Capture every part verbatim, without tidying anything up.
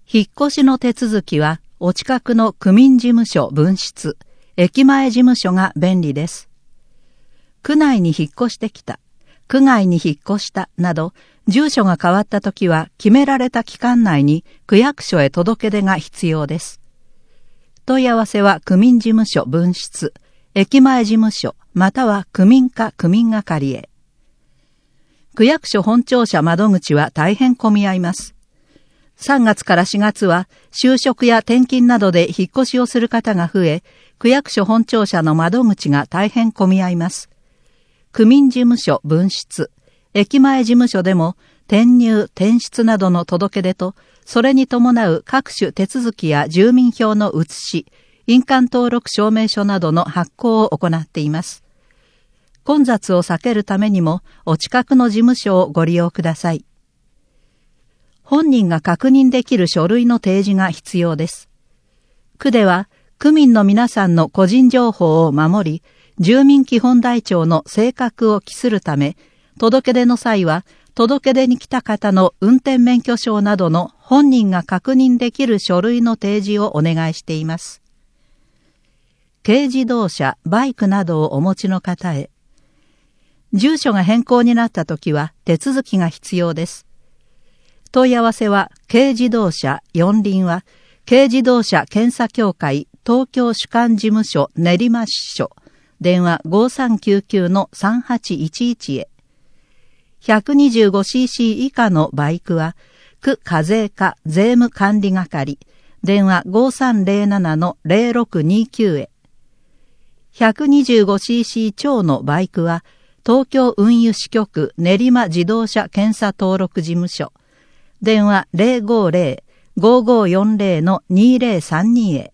引っ越しの手続きは、お近くの区民事務所分室、駅前事務所が便利です。区内に引っ越してきた、区外に引っ越したなど、住所が変わったときは決められた期間内に区役所へ届け出が必要です。問い合わせは区民事務所分室、駅前事務所、または区民課区民係へ。区役所本庁舎窓口は大変混み合います。さんがつからしがつは就職や転勤などで引っ越しをする方が増え、区役所本庁舎の窓口が大変混み合います。区民事務所分室、駅前事務所でも転入・転出などの届け出と、それに伴う各種手続きや住民票の写し、印鑑登録証明書などの発行を行っています。混雑を避けるためにも、お近くの事務所をご利用ください。本人が確認できる書類の提示が必要です。区では、区民の皆さんの個人情報を守り、住民基本台帳の正確を期するため、届け出の際は、届け出に来た方の運転免許証などの本人が確認できる書類の提示をお願いしています。軽自動車、バイクなどをお持ちの方へ。住所が変更になったときは手続きが必要です。問い合わせは、軽自動車、四輪は、軽自動車検査協会東京主管事務所練馬支所、電話 ごさんきゅうきゅうのさんはちいちいち へ。ひゃくにじゅうごシーシー 以下のバイクは、区課税課税務管理係、電話 ごさんぜろななのぜろろくにきゅう へ。ひゃくにじゅうごシーシー 超のバイクは、東京運輸支局練馬自動車検査登録事務所、電話 ぜろごぜろ ごごよんぜろのにぜろさんに へ。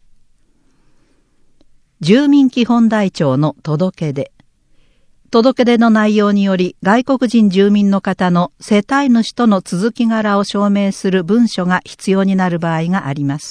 住民基本台帳の届け出。届け出の内容により外国人住民の方の世帯主との続き柄を証明する文書が必要になる場合があります。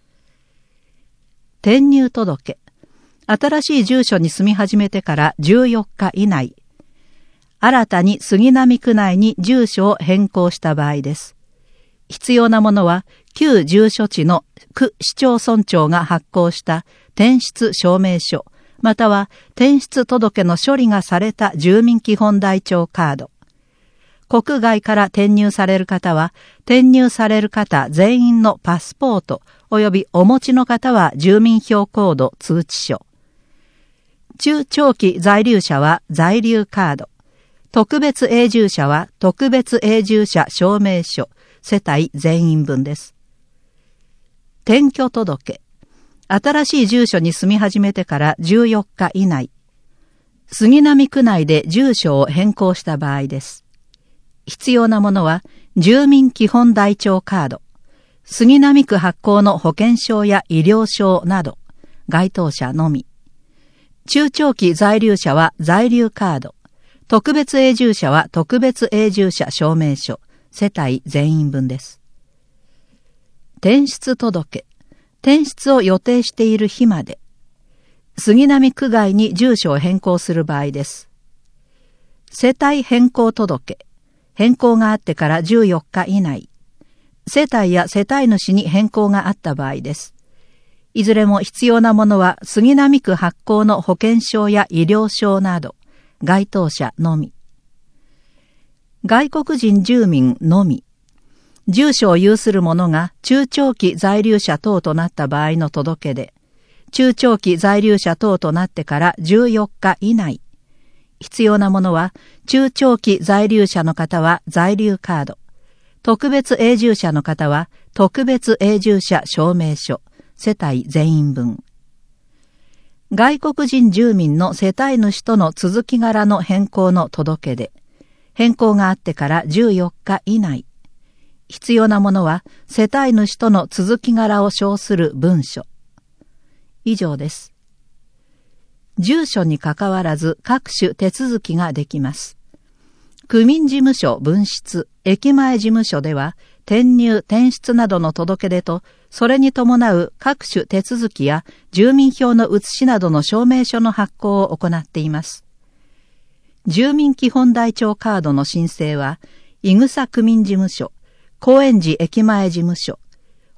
転入届。新しい住所に住み始めてからじゅうよっか以内。新たに杉並区内に住所を変更した場合です。必要なものは、旧住所地の区市町村長が発行した転出証明書、または転出届の処理がされた住民基本台帳カード。国外から転入される方は、転入される方全員のパスポート、及びお持ちの方は住民票コード通知書。中長期在留者は在留カード。特別永住者は特別永住者証明書、世帯全員分です。転居届。新しい住所に住み始めてからじゅうよっか以内。杉並区内で住所を変更した場合です。必要なものは、住民基本台帳カード、杉並区発行の保険証や医療証など、該当者のみ。中長期在留者は在留カード、特別永住者は特別永住者証明書、世帯全員分です。転出届。転出を予定している日まで。杉並区外に住所を変更する場合です。世帯変更届。変更があってからじゅうよっか以内。世帯や世帯主に変更があった場合です。いずれも必要なものは杉並区発行の保険証や医療証など、該当者のみ。外国人住民のみ。住所を有する者が中長期在留者等となった場合の届け出、中長期在留者等となってからじゅうよっか以内。必要なものは、中長期在留者の方は在留カード、特別永住者の方は特別永住者証明書、世帯全員分。外国人住民の世帯主との続き柄の変更の届け出、変更があってからじゅうよっか以内。必要なものは、世帯主との続き柄を称する文書。以上です。住所にかかわらず各種手続きができます。区民事務所分室、駅前事務所では、転入・転出などの届け出と、それに伴う各種手続きや住民票の写しなどの証明書の発行を行っています。住民基本台帳カードの申請は、伊草区民事務所、高円寺駅前事務所、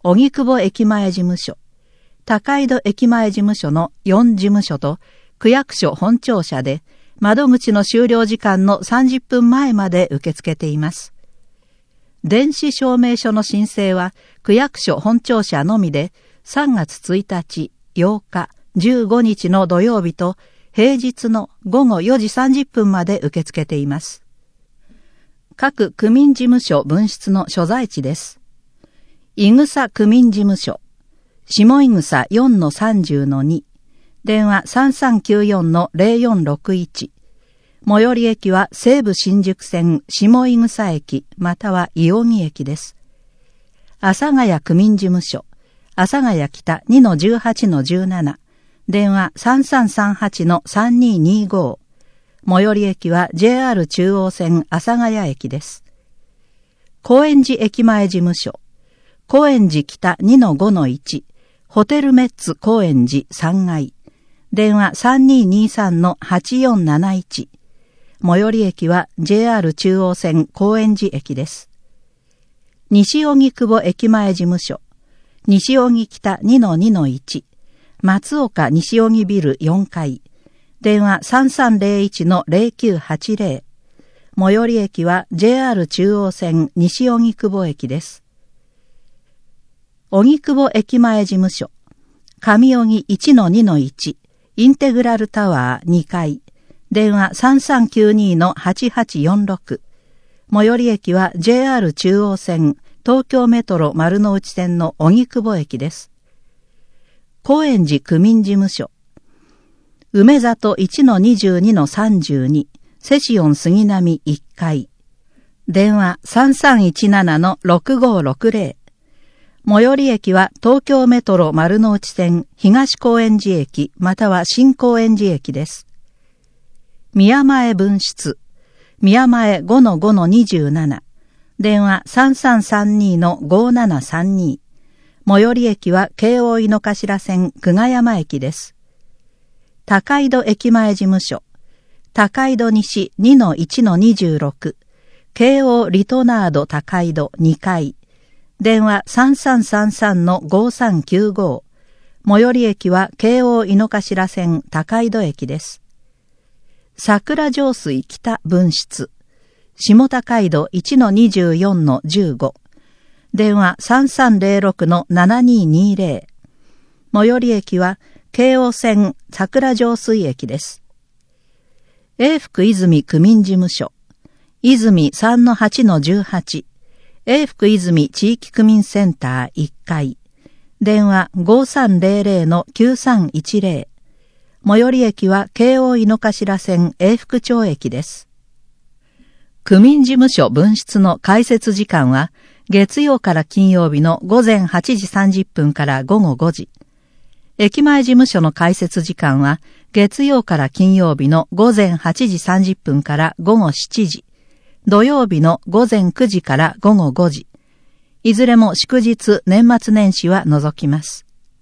荻窪駅前事務所、高井戸駅前事務所のよん事務所と区役所本庁舎で窓口の終了時間のさんじゅっぷんまえまで受け付けています。電子証明書の申請は区役所本庁舎のみでさんがつついたち、ようか、じゅうごにちの土曜日と平日のごごよじさんじゅっぷんまで受け付けています。各区民事務所分室の所在地です。いぐさ区民事務所、下いぐさ よんのさんじゅうのに、電話 さんさんきゅうよんのゼロよんろくいち、最寄り駅は西武新宿線下いぐさ駅または伊予木駅です。阿佐ヶ谷区民事務所、阿佐ヶ谷北 にのじゅうはちのじゅうなな、電話 さんさんさんはちのさんににご、最寄り駅は ジェイアール 中央線阿佐ヶ谷駅です。高円寺駅前事務所、高円寺北 にのごのいち、ホテルメッツ高円寺さんがい、電話 さんににさんのはちよんなないち、最寄り駅は ジェイアール 中央線高円寺駅です。西荻窪駅前事務所、西荻北 にのにのいち、松岡西荻ビルよんかい、電話 さんさんゼロいちのゼロきゅうはちゼロ、最寄り駅は ジェイアール 中央線西荻窪駅です。荻窪駅前事務所、上荻 いちのにのいち、インテグラルタワーにかい、電話 さんさんきゅうにのはちはちよんろく、最寄り駅は ジェイアール 中央線東京メトロ丸の内線の荻窪駅です。高円寺区民事務所、梅里 いちのにじゅうにのさんじゅうに、セシオン杉並いっかい、電話 さんさんいちななのろくごろくゼロ、最寄り駅は東京メトロ丸の内線東高円寺駅または新高円寺駅です。宮前分室、宮前 ごのごのにじゅうなな、電話 さんさんさんにのごななさんに、最寄り駅は京王井の頭線久我山駅です。高井戸駅前事務所、高井戸西 にのいちのにじゅうろく、京王リトナード高井戸にかい、電話 さんさんさんさんのごさんきゅうご、最寄り駅は京王井の頭線高井戸駅です。桜上水北分室、下高井戸 いちのにじゅうよんのじゅうご、電話 さんさんゼロろくのななににゼロ、最寄り駅は京王線桜上水駅です。永福泉区民事務所、泉 さんのはちのじゅうはち、永福泉地域区民センターいっかい、電話 ごさんゼロゼロのきゅうさんいちゼロ、最寄り駅は京王井の頭線永福町駅です。区民事務所分室の開設時間は月曜から金曜日の午前はちじさんじゅっぷんからごごごじ。駅前事務所の開設時間は月曜から金曜日の午前はちじさんじゅっぷんからごごしちじ。土曜日の午前くじからごごごじ。いずれも祝日、年末年始は除きます。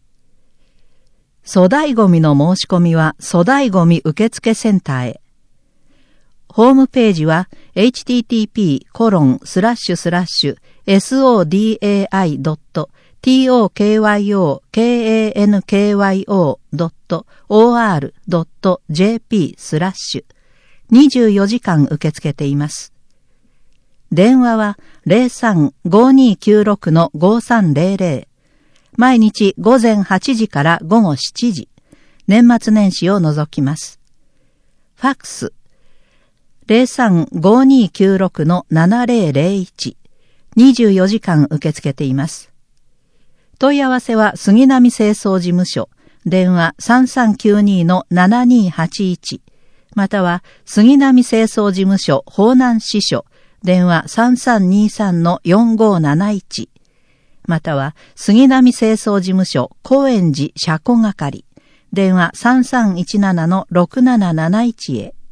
粗大ゴミの申し込みは粗大ゴミ受付センターへ。ホームページは エイチティーティーピーコロンスラッシュスラッシュエスオーディーエーアイドットトーキョーケーエーエヌケーワイオードットオーアールドットジェーピースラッシュにじゅうよじかん受け付けています。電話は ゼロさん ごにきゅうろくのごさんゼロゼロ。毎日午前はちじからごごしちじ。年末年始を除きます。ファックスゼロさん ごにきゅうろくのななゼロゼロいち。にじゅうよじかん受け付けています。問い合わせは杉並清掃事務所。電話 さんさんきゅうにのななにはちいち。または杉並清掃事務所方南支所。電話 さんさんにさんのよんごなないち。または杉並清掃事務所高円寺車庫係。電話 さんさんいちななのろくなななないちへ。